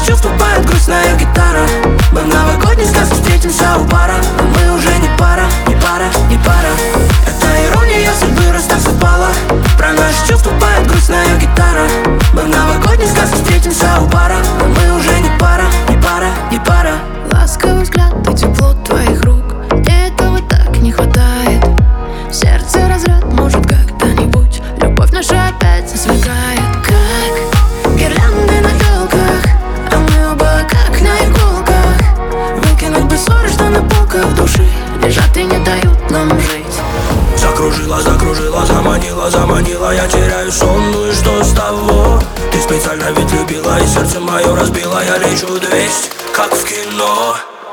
чувства поет грустная гитара. Мы в новогодней сказке встретимся у бара, но мы уже не пара, не пара, не пара. Это ирония судьбы, раз так совпало. Про наши чувства поет грустная гитара. Мы в новогодней сказке встретимся у бара, но мы уже не пара, не пара, не пара. Ласковый взгляд и тепло твоих рук, мне этого так не хватает. В сердце разряд, может когда-нибудь любовь наша опять засверкает. Как гирлянды на елках, а мы оба как на иголках. Выкинуть бы ссоры, что на полках в души лежат и не дают нам жить. Закружила, закружила, заманила, заманила, я теряю сон, ну и что с того? Ты специально ведь любила и сердце мое разбила. Я лечу 200, как в кино.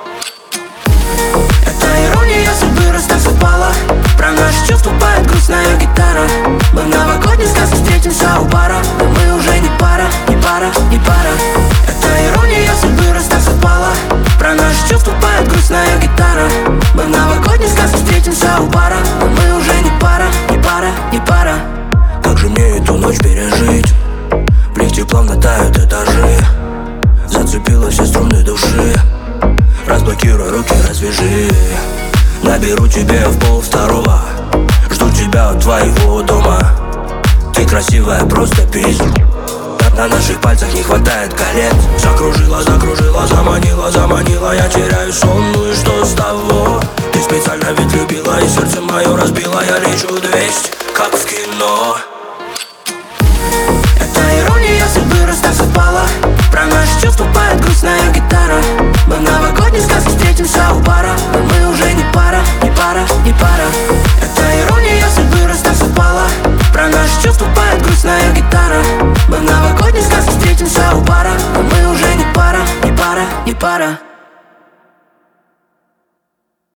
Это ирония судьбы, раз так совпало. Про наши чувства поет грустная гитара. Мы в новогодней сказке встретимся у бара, но мы уже не пара, не пара, не пара. Это ирония судьбы, раз так совпало. Про наши чувства поет грустная гитара. Мы в новогодней сказке встретимся у бара, но мы уже не пара, не пара, не пара. Как же мне эту ночь пережить? В лифте плавно тают этажи. Зацепила все струны души. Разблокируй руки, развяжи. Наберу тебе в 1:30. Жду тебя у твоего дома. Ты красивая, просто пиздец. На наших пальцах не хватает колец. Закружила, закружила, заманила, заманила, я теряю сон, ну и что с того? Ты специально ведь любила и сердце мое разбила. Я лечу 200, как в кино. Это ирония судьбы, раз так совпало. Про наши чувства поет грустная гитара. Мы в новогодней сказке встретимся у бара, но мы уже не пара, не пара, не пара. Это ирония судьбы, раз так совпало. Про наши чувства поет грустная гитара. Мы в новогодней сказке встретимся у бара, но мы уже не пара, не пара, не пара.